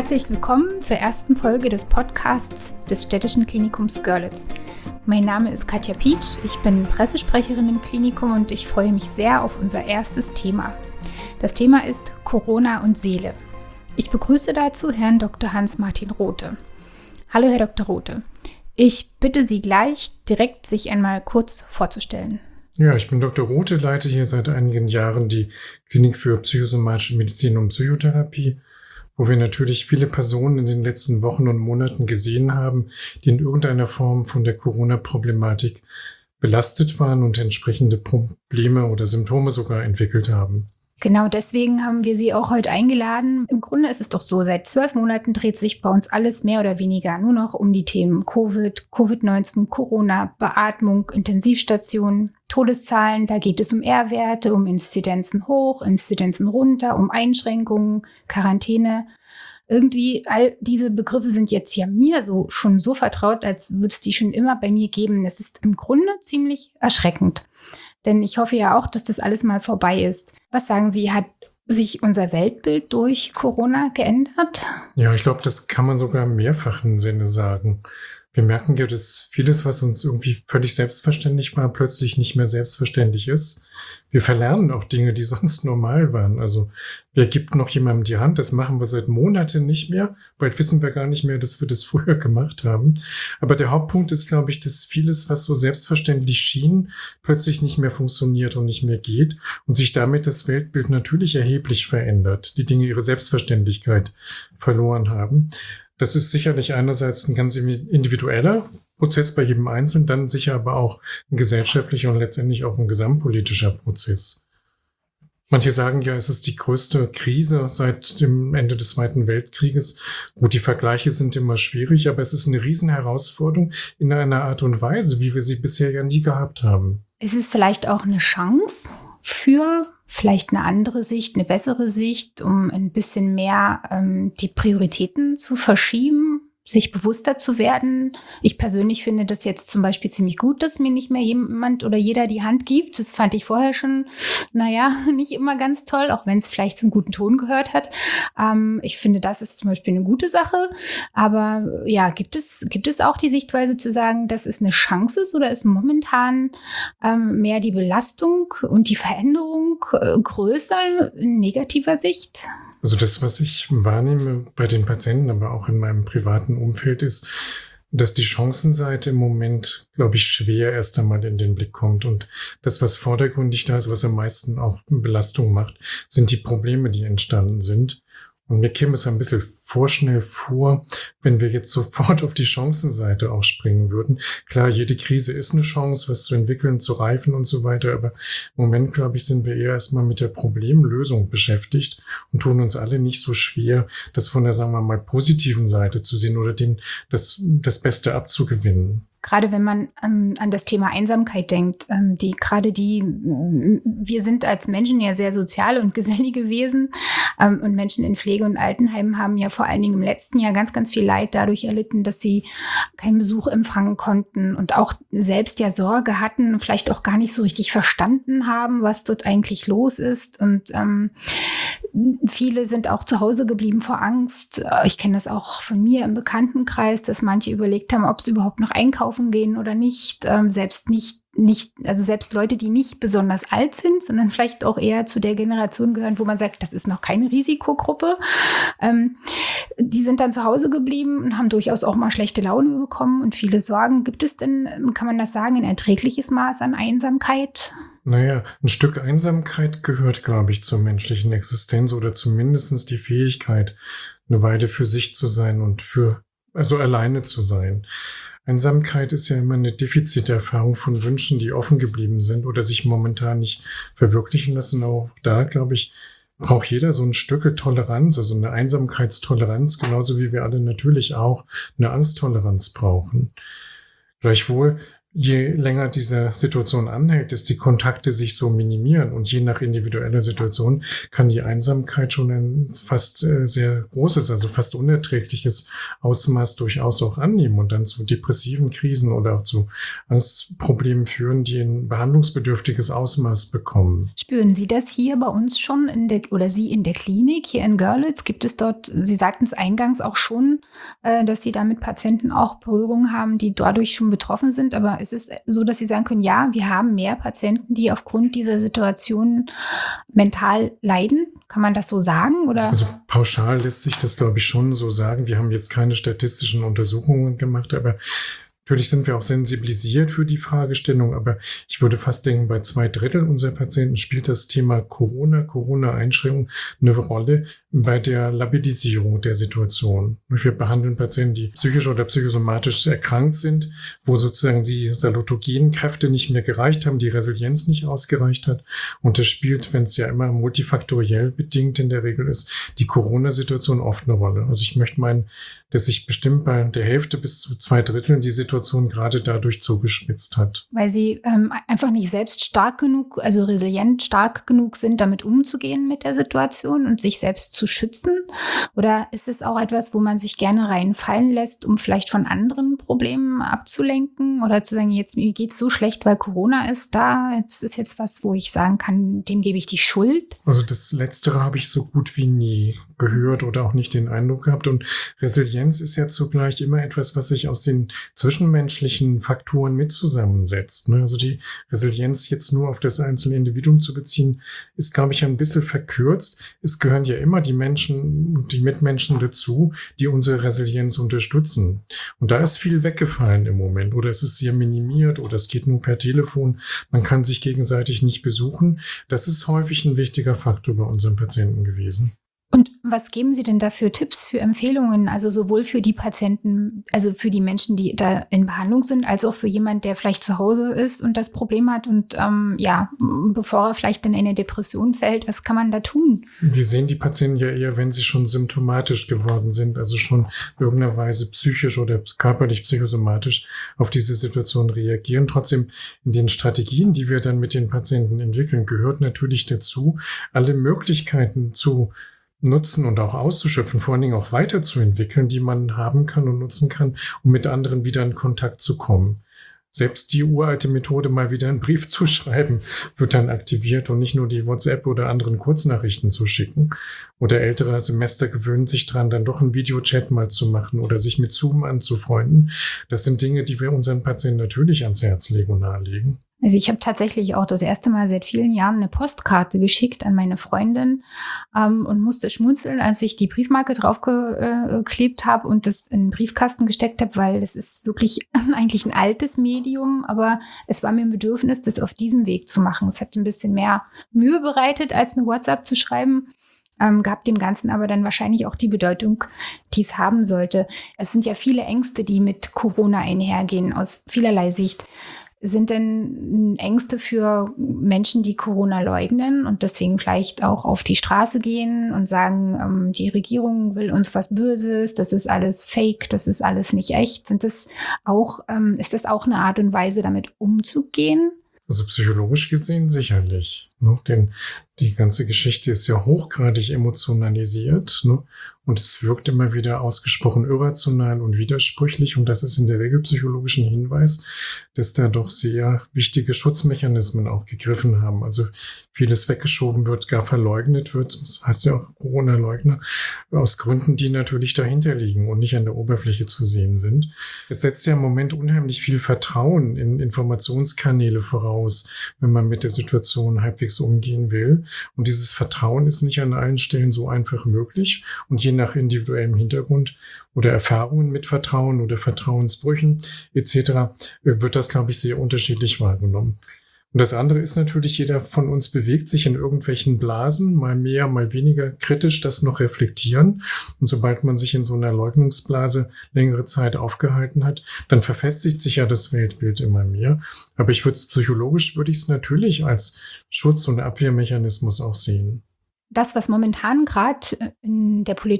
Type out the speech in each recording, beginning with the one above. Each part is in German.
Herzlich willkommen zur ersten Folge des Podcasts des Städtischen Klinikums Görlitz. Mein Name ist Katja Pietsch, ich bin Pressesprecherin im Klinikum und ich freue mich sehr auf unser erstes Thema. Das Thema ist Corona und Seele. Ich begrüße dazu Herrn Dr. Hans-Martin Rothe. Hallo Herr Dr. Rothe. Ich bitte Sie gleich direkt, sich einmal kurz vorzustellen. Ja, ich bin Dr. Rothe, leite hier seit einigen Jahren die Klinik für psychosomatische Medizin und Psychotherapie, wo wir natürlich viele Personen in den letzten Wochen und Monaten gesehen haben, die in irgendeiner Form von der Corona-Problematik belastet waren und entsprechende Probleme oder Symptome sogar entwickelt haben. Genau deswegen haben wir Sie auch heute eingeladen. Im Grunde ist es doch so, seit 12 Monaten dreht sich bei uns alles mehr oder weniger nur noch um die Themen Covid-19, Corona, Beatmung, Intensivstationen, Todeszahlen. Da geht es um R-Werte, um Inzidenzen hoch, Inzidenzen runter, um Einschränkungen, Quarantäne. Irgendwie all diese Begriffe sind jetzt ja mir schon so vertraut, als würde es die schon immer bei mir geben. Das ist im Grunde ziemlich erschreckend. Denn ich hoffe ja auch, dass das alles mal vorbei ist. Was sagen Sie, hat sich unser Weltbild durch Corona geändert? Ja, ich glaube, das kann man sogar im mehrfachen Sinne sagen. Wir merken ja, dass vieles, was uns irgendwie völlig selbstverständlich war, plötzlich nicht mehr selbstverständlich ist. Wir verlernen auch Dinge, die sonst normal waren. Also, wer gibt noch jemandem die Hand? Das machen wir seit Monaten nicht mehr. Bald wissen wir gar nicht mehr, dass wir das früher gemacht haben. Aber der Hauptpunkt ist, glaube ich, dass vieles, was so selbstverständlich schien, plötzlich nicht mehr funktioniert und nicht mehr geht und sich damit das Weltbild natürlich erheblich verändert. Die Dinge ihre Selbstverständlichkeit verloren haben. Das ist sicherlich einerseits ein ganz individueller Prozess bei jedem Einzelnen, dann sicher aber auch ein gesellschaftlicher und letztendlich auch ein gesamtpolitischer Prozess. Manche sagen ja, es ist die größte Krise seit dem Ende des Zweiten Weltkrieges. Gut, die Vergleiche sind immer schwierig, aber es ist eine Riesenherausforderung in einer Art und Weise, wie wir sie bisher ja nie gehabt haben. Ist es vielleicht auch eine Chance für vielleicht eine andere Sicht, eine bessere Sicht, um ein bisschen mehr die Prioritäten zu verschieben, sich bewusster zu werden? Ich persönlich finde das jetzt zum Beispiel ziemlich gut, dass mir nicht mehr jemand oder jeder die Hand gibt. Das fand ich vorher schon, nicht immer ganz toll, auch wenn es vielleicht zum guten Ton gehört hat. Ich finde, das ist zum Beispiel eine gute Sache. Aber ja, gibt es auch die Sichtweise zu sagen, dass es eine Chance ist, oder ist momentan mehr die Belastung und die Veränderung größer in negativer Sicht? Also das, was ich wahrnehme bei den Patienten, aber auch in meinem privaten Umfeld, ist, dass die Chancenseite im Moment, glaube ich, schwer erst einmal in den Blick kommt. Und das, was vordergründig da ist, was am meisten auch Belastung macht, sind die Probleme, die entstanden sind. Und mir käme es ein bisschen vorschnell vor, wenn wir jetzt sofort auf die Chancenseite auch springen würden. Klar, jede Krise ist eine Chance, was zu entwickeln, zu reifen und so weiter. Aber im Moment, glaube ich, sind wir eher erstmal mit der Problemlösung beschäftigt und tun uns alle nicht so schwer, das von der, sagen wir mal, positiven Seite zu sehen oder dem das Beste abzugewinnen. Gerade wenn man an das Thema Einsamkeit denkt, wir sind als Menschen ja sehr soziale und gesellige Wesen, und Menschen in Pflege- und Altenheimen haben ja vor allen Dingen im letzten Jahr ganz, ganz viel Leid dadurch erlitten, dass sie keinen Besuch empfangen konnten und auch selbst ja Sorge hatten und vielleicht auch gar nicht so richtig verstanden haben, was dort eigentlich los ist. Und viele sind auch zu Hause geblieben vor Angst. Ich kenne das auch von mir im Bekanntenkreis, dass manche überlegt haben, ob sie überhaupt noch einkaufen gehen oder nicht. Selbst Leute, die nicht besonders alt sind, sondern vielleicht auch eher zu der Generation gehören, wo man sagt, das ist noch keine Risikogruppe. Die sind dann zu Hause geblieben und haben durchaus auch mal schlechte Laune bekommen und viele Sorgen. Gibt es denn, kann man das sagen, ein erträgliches Maß an Einsamkeit? Naja, ein Stück Einsamkeit gehört, glaube ich, zur menschlichen Existenz oder zumindest die Fähigkeit, eine Weile für sich zu sein und alleine zu sein. Einsamkeit ist ja immer eine Defiziterfahrung von Wünschen, die offen geblieben sind oder sich momentan nicht verwirklichen lassen. Auch da, glaube ich, braucht jeder so ein Stück Toleranz, also eine Einsamkeitstoleranz, genauso wie wir alle natürlich auch eine Angsttoleranz brauchen. Gleichwohl je länger diese Situation anhält, dass die Kontakte sich so minimieren und je nach individueller Situation kann die Einsamkeit schon ein fast sehr großes, also fast unerträgliches Ausmaß durchaus auch annehmen und dann zu depressiven Krisen oder auch zu Angstproblemen führen, die ein behandlungsbedürftiges Ausmaß bekommen. Spüren Sie das hier bei uns schon oder Sie in der Klinik hier in Görlitz? Gibt es dort, Sie sagten es eingangs auch schon, dass Sie da mit Patienten auch Berührung haben, die dadurch schon betroffen sind, aber ist es so, dass Sie sagen können, ja, wir haben mehr Patienten, die aufgrund dieser Situation mental leiden? Kann man das so sagen? Oder? Also pauschal lässt sich das, glaube ich, schon so sagen. Wir haben jetzt keine statistischen Untersuchungen gemacht, aber natürlich sind wir auch sensibilisiert für die Fragestellung, aber ich würde fast denken, bei 2/3 unserer Patienten spielt das Thema Corona-Einschränkung eine Rolle bei der Labilisierung der Situation. Wir behandeln Patienten, die psychisch oder psychosomatisch erkrankt sind, wo sozusagen die salutogenen Kräfte nicht mehr gereicht haben, die Resilienz nicht ausgereicht hat. Und das spielt, wenn es ja immer multifaktoriell bedingt in der Regel ist, die Corona-Situation oft eine Rolle. Also ich möchte meinen, dass sich bestimmt bei der Hälfte bis zu 2/3 die Situation gerade dadurch zugespitzt hat. Weil sie einfach nicht selbst stark genug, also resilient stark genug sind, damit umzugehen mit der Situation und sich selbst zu schützen? Oder ist es auch etwas, wo man sich gerne reinfallen lässt, um vielleicht von anderen Problemen abzulenken? Oder zu sagen, jetzt mir geht's so schlecht, weil Corona ist da. Das ist jetzt was, wo ich sagen kann, dem gebe ich die Schuld. Also das Letztere habe ich so gut wie nie gehört oder auch nicht den Eindruck gehabt. Und Resilienz ist ja zugleich immer etwas, was sich aus den zwischenmenschlichen Faktoren mit zusammensetzt. Also die Resilienz jetzt nur auf das einzelne Individuum zu beziehen, ist, glaube ich, ein bisschen verkürzt. Es gehören ja immer die Menschen und die Mitmenschen dazu, die unsere Resilienz unterstützen. Und da ist viel weggefallen im Moment. Oder es ist sehr minimiert oder es geht nur per Telefon. Man kann sich gegenseitig nicht besuchen. Das ist häufig ein wichtiger Faktor bei unseren Patienten gewesen. Und was geben Sie denn da für Tipps, für Empfehlungen, also sowohl für die Patienten, also für die Menschen, die da in Behandlung sind, als auch für jemanden, der vielleicht zu Hause ist und das Problem hat und bevor er vielleicht in eine Depression fällt, was kann man da tun? Wir sehen die Patienten ja eher, wenn sie schon symptomatisch geworden sind, also schon in irgendeiner Weise psychisch oder körperlich psychosomatisch auf diese Situation reagieren. Trotzdem in den Strategien, die wir dann mit den Patienten entwickeln, gehört natürlich dazu, alle Möglichkeiten zu nutzen und auch auszuschöpfen, vor allen Dingen auch weiterzuentwickeln, die man haben kann und nutzen kann, um mit anderen wieder in Kontakt zu kommen. Selbst die uralte Methode, mal wieder einen Brief zu schreiben, wird dann aktiviert und nicht nur die WhatsApp oder anderen Kurznachrichten zu schicken. Oder ältere Semester gewöhnen sich dran, dann doch einen Videochat mal zu machen oder sich mit Zoom anzufreunden. Das sind Dinge, die wir unseren Patienten natürlich ans Herz legen und nahelegen. Also ich habe tatsächlich auch das erste Mal seit vielen Jahren eine Postkarte geschickt an meine Freundin und musste schmunzeln, als ich die Briefmarke draufgeklebt habe und das in den Briefkasten gesteckt habe, weil das ist wirklich eigentlich ein altes Medium, aber es war mir ein Bedürfnis, das auf diesem Weg zu machen. Es hat ein bisschen mehr Mühe bereitet, als eine WhatsApp zu schreiben. Gab dem Ganzen aber dann wahrscheinlich auch die Bedeutung, die es haben sollte. Es sind ja viele Ängste, die mit Corona einhergehen, aus vielerlei Sicht. Sind denn Ängste für Menschen, die Corona leugnen und deswegen vielleicht auch auf die Straße gehen und sagen, die Regierung will uns was Böses, das ist alles fake, das ist alles nicht echt? Ist das auch eine Art und Weise, damit umzugehen? Also psychologisch gesehen sicherlich. Denn die ganze Geschichte ist ja hochgradig emotionalisiert. Und es wirkt immer wieder ausgesprochen irrational und widersprüchlich. Und das ist in der Regel psychologisch ein Hinweis, dass da doch sehr wichtige Schutzmechanismen auch gegriffen haben. Also vieles weggeschoben wird, gar verleugnet wird. Das heißt ja auch Corona-Leugner, aus Gründen, die natürlich dahinter liegen und nicht an der Oberfläche zu sehen sind. Es setzt ja im Moment unheimlich viel Vertrauen in Informationskanäle voraus, wenn man mit der Situation halbwegs umgehen will. Und dieses Vertrauen ist nicht an allen Stellen so einfach möglich. Und je nach individuellem Hintergrund oder Erfahrungen mit Vertrauen oder Vertrauensbrüchen etc. wird das, glaube ich, sehr unterschiedlich wahrgenommen. Und das andere ist natürlich, jeder von uns bewegt sich in irgendwelchen Blasen, mal mehr, mal weniger kritisch das noch reflektieren. Und sobald man sich in so einer Leugnungsblase längere Zeit aufgehalten hat, dann verfestigt sich ja das Weltbild immer mehr. Aber psychologisch würde ich es natürlich als Schutz- und Abwehrmechanismus auch sehen. Das, was momentan gerade in der Politik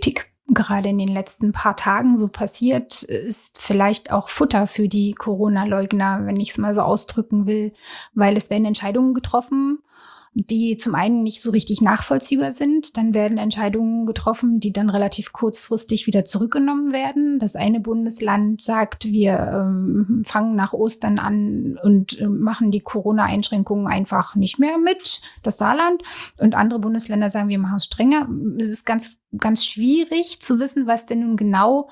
gerade in den letzten paar Tagen so passiert, ist vielleicht auch Futter für die Corona-Leugner, wenn ich es mal so ausdrücken will, weil es werden Entscheidungen getroffen, die zum einen nicht so richtig nachvollziehbar sind. Dann werden Entscheidungen getroffen, die dann relativ kurzfristig wieder zurückgenommen werden. Das eine Bundesland sagt, wir fangen nach Ostern an und machen die Corona-Einschränkungen einfach nicht mehr mit, das Saarland. Und andere Bundesländer sagen, wir machen es strenger. Es ist ganz, ganz schwierig zu wissen, was denn nun genau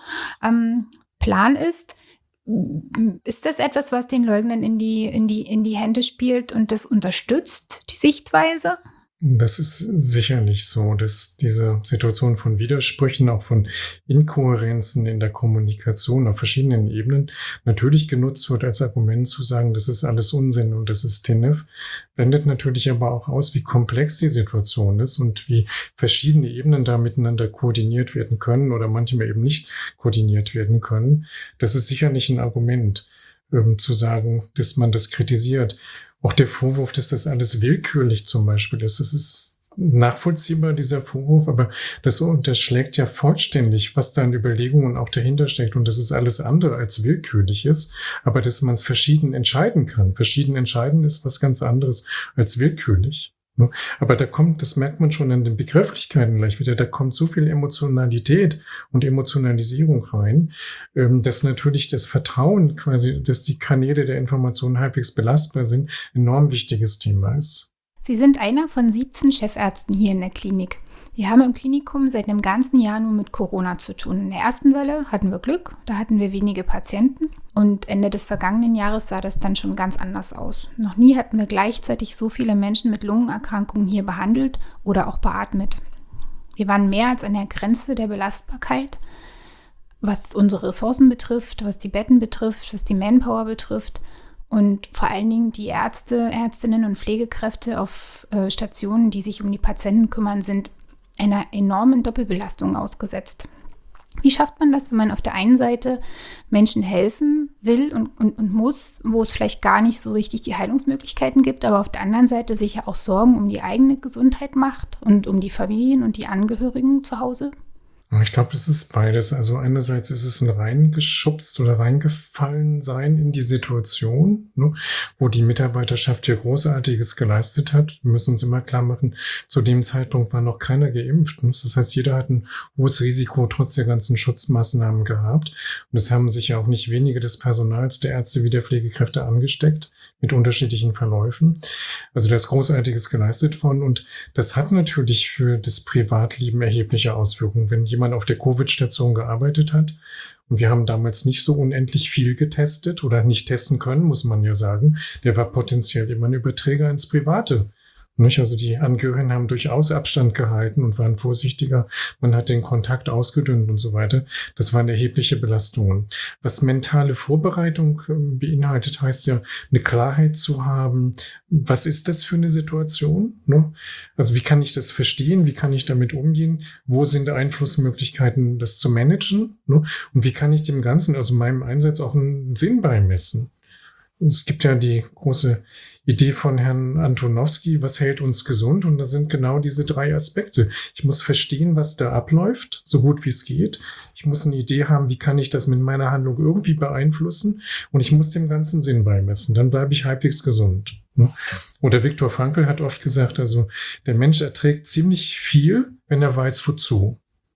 Plan ist. Ist das etwas, was den Leugnern in die Hände spielt und das unterstützt, die Sichtweise? Das ist sicherlich so, dass diese Situation von Widersprüchen, auch von Inkohärenzen in der Kommunikation auf verschiedenen Ebenen natürlich genutzt wird als Argument zu sagen, das ist alles Unsinn und das ist TINF, blendet natürlich aber auch aus, wie komplex die Situation ist und wie verschiedene Ebenen da miteinander koordiniert werden können oder manchmal eben nicht koordiniert werden können. Das ist sicherlich ein Argument, zu sagen, dass man das kritisiert. Auch der Vorwurf, dass das alles willkürlich zum Beispiel ist, das ist nachvollziehbar, dieser Vorwurf, aber das unterschlägt ja vollständig, was da an Überlegungen auch dahinter steckt und dass es alles andere als willkürlich ist, aber dass man es verschieden entscheiden kann. Verschieden entscheiden ist was ganz anderes als willkürlich. Aber das merkt man schon in den Begrifflichkeiten gleich wieder, da kommt so viel Emotionalität und Emotionalisierung rein, dass natürlich das Vertrauen quasi, dass die Kanäle der Information halbwegs belastbar sind, ein enorm wichtiges Thema ist. Sie sind einer von 17 Chefärzten hier in der Klinik. Wir haben im Klinikum seit einem ganzen Jahr nur mit Corona zu tun. In der ersten Welle hatten wir Glück, da hatten wir wenige Patienten. Und Ende des vergangenen Jahres sah das dann schon ganz anders aus. Noch nie hatten wir gleichzeitig so viele Menschen mit Lungenerkrankungen hier behandelt oder auch beatmet. Wir waren mehr als an der Grenze der Belastbarkeit, was unsere Ressourcen betrifft, was die Betten betrifft, was die Manpower betrifft. Und vor allen Dingen die Ärzte, Ärztinnen und Pflegekräfte auf Stationen, die sich um die Patienten kümmern, sind einer enormen Doppelbelastung ausgesetzt. Wie schafft man das, wenn man auf der einen Seite Menschen helfen will und muss, wo es vielleicht gar nicht so richtig die Heilungsmöglichkeiten gibt, aber auf der anderen Seite sich ja auch Sorgen um die eigene Gesundheit macht und um die Familien und die Angehörigen zu Hause? Ich glaube, es ist beides. Also einerseits ist es ein reingeschubst oder reingefallen sein in die Situation, ne, wo die Mitarbeiterschaft hier Großartiges geleistet hat. Wir müssen uns immer klar machen, zu dem Zeitpunkt war noch keiner geimpft. Ne? Das heißt, jeder hat ein hohes Risiko trotz der ganzen Schutzmaßnahmen gehabt. Und es haben sich ja auch nicht wenige des Personals, der Ärzte wie der Pflegekräfte angesteckt, mit unterschiedlichen Verläufen. Also da ist Großartiges geleistet worden und das hat natürlich für das Privatleben erhebliche Auswirkungen. Wenn jemand auf der Covid-Station gearbeitet hat und wir haben damals nicht so unendlich viel getestet oder nicht testen können, muss man ja sagen, der war potenziell immer ein Überträger ins Private. Also die Angehörigen haben durchaus Abstand gehalten und waren vorsichtiger. Man hat den Kontakt ausgedünnt und so weiter. Das waren erhebliche Belastungen. Was mentale Vorbereitung beinhaltet, heißt ja, eine Klarheit zu haben. Was ist das für eine Situation? Also wie kann ich das verstehen? Wie kann ich damit umgehen? Wo sind Einflussmöglichkeiten, das zu managen? Und wie kann ich dem Ganzen, also meinem Einsatz, auch einen Sinn beimessen? Es gibt ja die große Idee von Herrn Antonowski, was hält uns gesund? Und das sind genau diese 3 Aspekte. Ich muss verstehen, was da abläuft, so gut wie es geht. Ich muss eine Idee haben, wie kann ich das mit meiner Handlung irgendwie beeinflussen? Und ich muss dem ganzen Sinn beimessen. Dann bleibe ich halbwegs gesund. Oder Viktor Frankl hat oft gesagt, also der Mensch erträgt ziemlich viel, wenn er weiß, wozu.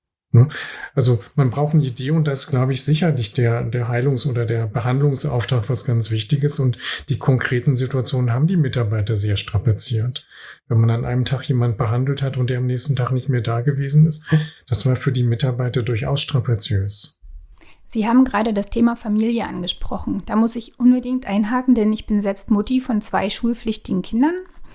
Also man braucht eine Idee und da ist, glaube ich, sicherlich der Heilungs- oder der Behandlungsauftrag was ganz Wichtiges und die konkreten Situationen haben die Mitarbeiter sehr strapaziert. Wenn man an einem Tag jemand behandelt hat und der am nächsten Tag nicht mehr da gewesen ist, das war für die Mitarbeiter durchaus strapaziös. Sie haben gerade das Thema Familie angesprochen. Da muss ich unbedingt einhaken, denn ich bin selbst Mutti von 2 schulpflichtigen Kindern,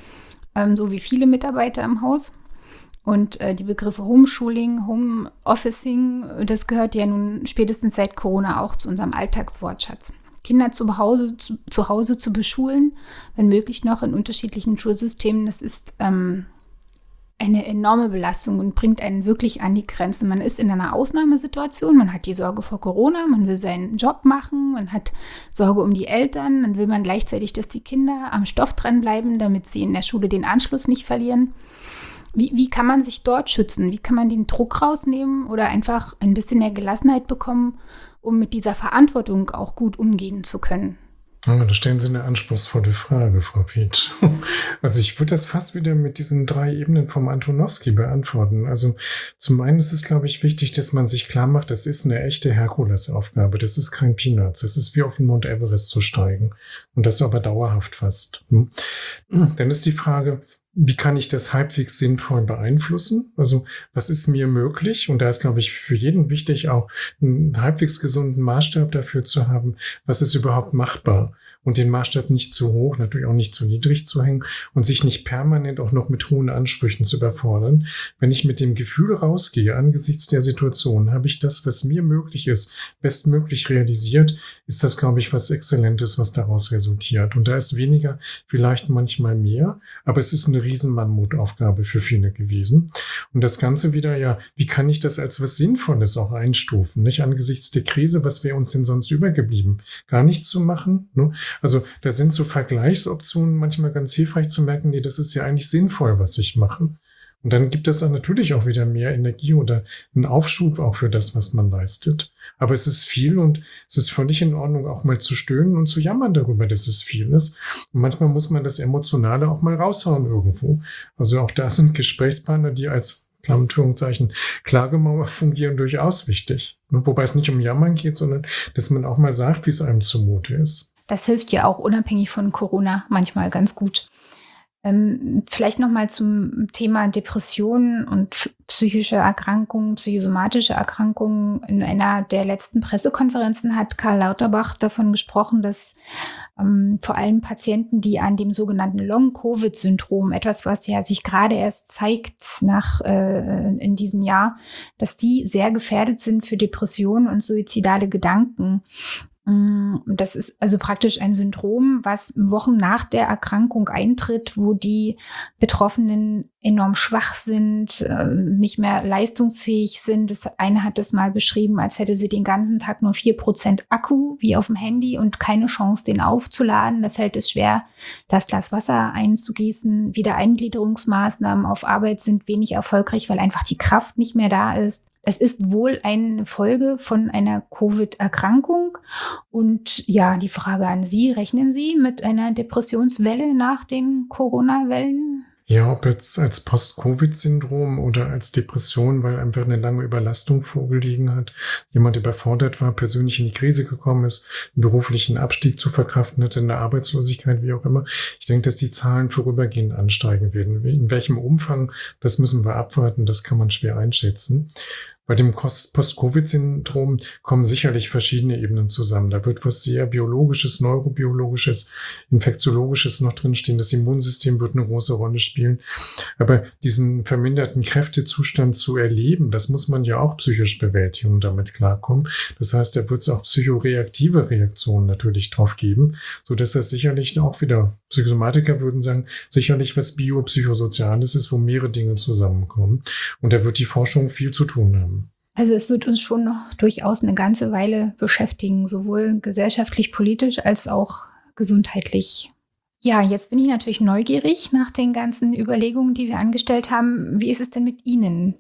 so wie viele Mitarbeiter im Haus. Und die Begriffe Homeschooling, Homeofficing, das gehört ja nun spätestens seit Corona auch zu unserem Alltagswortschatz. Kinder zu Hause zu beschulen, wenn möglich noch in unterschiedlichen Schulsystemen, das ist eine enorme Belastung und bringt einen wirklich an die Grenze. Man ist in einer Ausnahmesituation, man hat die Sorge vor Corona, man will seinen Job machen, man hat Sorge um die Eltern, dann will man gleichzeitig, dass die Kinder am Stoff dranbleiben, damit sie in der Schule den Anschluss nicht verlieren. Wie kann man sich dort schützen? Wie kann man den Druck rausnehmen oder einfach ein bisschen mehr Gelassenheit bekommen, um mit dieser Verantwortung auch gut umgehen zu können? Ja, da stellen Sie eine anspruchsvolle Frage, Frau Pietsch. Also ich würde das fast wieder mit diesen 3 Ebenen vom Antonowski beantworten. Also zum einen ist es, glaube ich, wichtig, dass man sich klar macht, das ist eine echte Herkulesaufgabe. Das ist kein Peanuts. Das ist wie auf den Mount Everest zu steigen. Und das aber dauerhaft fast. Dann ist die Frage, wie kann ich das halbwegs sinnvoll beeinflussen? Also was ist mir möglich? Und da ist, glaube ich, für jeden wichtig, auch einen halbwegs gesunden Maßstab dafür zu haben, was ist überhaupt machbar. Und den Maßstab nicht zu hoch, natürlich auch nicht zu niedrig zu hängen und sich nicht permanent auch noch mit hohen Ansprüchen zu überfordern. Wenn ich mit dem Gefühl rausgehe, angesichts der Situation, habe ich das, was mir möglich ist, bestmöglich realisiert, ist das, glaube ich, was Exzellentes, was daraus resultiert. Und da ist weniger vielleicht manchmal mehr, aber es ist eine Riesenmammutaufgabe für viele gewesen. Und das Ganze wieder, ja, wie kann ich das als was Sinnvolles auch einstufen? Nicht angesichts der Krise, was wäre uns denn sonst übergeblieben? Gar nichts zu machen, ne? Also da sind so Vergleichsoptionen manchmal ganz hilfreich zu merken, nee, das ist ja eigentlich sinnvoll, was ich mache. Und dann gibt es dann natürlich auch wieder mehr Energie oder einen Aufschub auch für das, was man leistet. Aber es ist viel und es ist völlig in Ordnung, auch mal zu stöhnen und zu jammern darüber, dass es viel ist. Und manchmal muss man das Emotionale auch mal raushauen irgendwo. Also auch da sind Gesprächspartner, die als Anführungszeichen Klagemauer fungieren, durchaus wichtig. Wobei es nicht um Jammern geht, sondern dass man auch mal sagt, wie es einem zumute ist. Das hilft ja auch unabhängig von Corona manchmal ganz gut. Vielleicht nochmal zum Thema Depressionen und psychische Erkrankungen, psychosomatische Erkrankungen. In einer der letzten Pressekonferenzen hat Karl Lauterbach davon gesprochen, dass vor allem Patienten, die an dem sogenannten Long-Covid-Syndrom, etwas, was ja sich gerade erst zeigt in diesem Jahr, dass die sehr gefährdet sind für Depressionen und suizidale Gedanken. Das ist also praktisch ein Syndrom, was Wochen nach der Erkrankung eintritt, wo die Betroffenen enorm schwach sind, nicht mehr leistungsfähig sind. Das eine hat es mal beschrieben, als hätte sie den ganzen Tag nur 4% Akku, wie auf dem Handy, und keine Chance, den aufzuladen. Da fällt es schwer, das Glas Wasser einzugießen. Wiedereingliederungsmaßnahmen auf Arbeit sind wenig erfolgreich, weil einfach die Kraft nicht mehr da ist. Es ist wohl eine Folge von einer Covid-Erkrankung. Und ja, die Frage an Sie, rechnen Sie mit einer Depressionswelle nach den Corona-Wellen? Ja, ob jetzt als Post-Covid-Syndrom oder als Depression, weil einfach eine lange Überlastung vorgelegen hat, jemand überfordert war, persönlich in die Krise gekommen ist, einen beruflichen Abstieg zu verkraften hatte, eine Arbeitslosigkeit, wie auch immer. Ich denke, dass die Zahlen vorübergehend ansteigen werden. In welchem Umfang, das müssen wir abwarten, das kann man schwer einschätzen. Bei dem Post-Covid-Syndrom kommen sicherlich verschiedene Ebenen zusammen. Da wird was sehr Biologisches, Neurobiologisches, Infektiologisches noch drinstehen. Das Immunsystem wird eine große Rolle spielen. Aber diesen verminderten Kräftezustand zu erleben, das muss man ja auch psychisch bewältigen und damit klarkommen. Das heißt, da wird es auch psychoreaktive Reaktionen natürlich drauf geben, sodass das sicherlich auch wieder, Psychosomatiker würden sagen, sicherlich was Biopsychosoziales ist, wo mehrere Dinge zusammenkommen. Und da wird die Forschung viel zu tun haben. Also es wird uns schon noch durchaus eine ganze Weile beschäftigen, sowohl gesellschaftlich, politisch als auch gesundheitlich. Ja, jetzt bin ich natürlich neugierig nach den ganzen Überlegungen, die wir angestellt haben. Wie ist es denn mit Ihnen?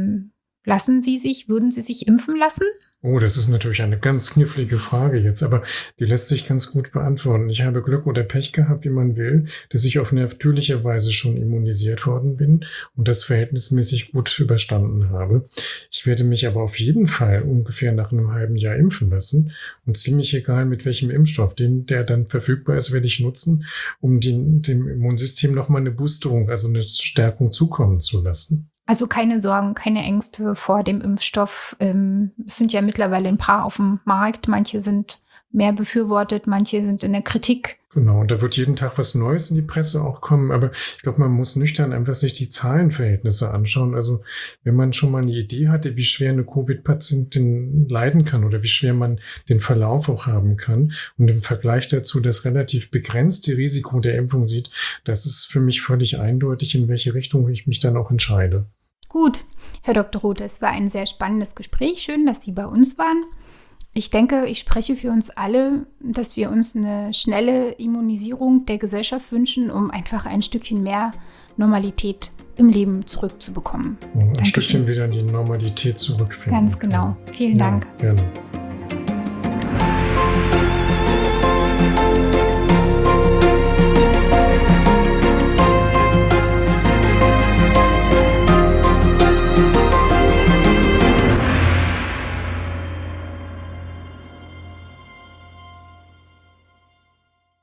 Würden Sie sich impfen lassen? Oh, das ist natürlich eine ganz knifflige Frage jetzt, aber die lässt sich ganz gut beantworten. Ich habe Glück oder Pech gehabt, wie man will, dass ich auf natürliche Weise schon immunisiert worden bin und das verhältnismäßig gut überstanden habe. Ich werde mich aber auf jeden Fall ungefähr nach einem halben Jahr impfen lassen und ziemlich egal mit welchem Impfstoff, der dann verfügbar ist, werde ich nutzen, um dem Immunsystem nochmal eine Boosterung, also eine Stärkung zukommen zu lassen. Also keine Sorgen, keine Ängste vor dem Impfstoff. Es sind ja mittlerweile ein paar auf dem Markt. Manche sind mehr befürwortet, manche sind in der Kritik. Genau, und da wird jeden Tag was Neues in die Presse auch kommen. Aber ich glaube, man muss nüchtern einfach sich die Zahlenverhältnisse anschauen. Also wenn man schon mal eine Idee hatte, wie schwer eine Covid-Patientin leiden kann oder wie schwer man den Verlauf auch haben kann und im Vergleich dazu das relativ begrenzte Risiko der Impfung sieht, das ist für mich völlig eindeutig, in welche Richtung ich mich dann auch entscheide. Gut, Herr Dr. Rothe, es war ein sehr spannendes Gespräch. Schön, dass Sie bei uns waren. Ich denke, ich spreche für uns alle, dass wir uns eine schnelle Immunisierung der Gesellschaft wünschen, um einfach ein Stückchen mehr Normalität im Leben zurückzubekommen. Ein Stückchen wieder in die Normalität zurückfinden. Ganz genau. Vielen Dank. Gerne.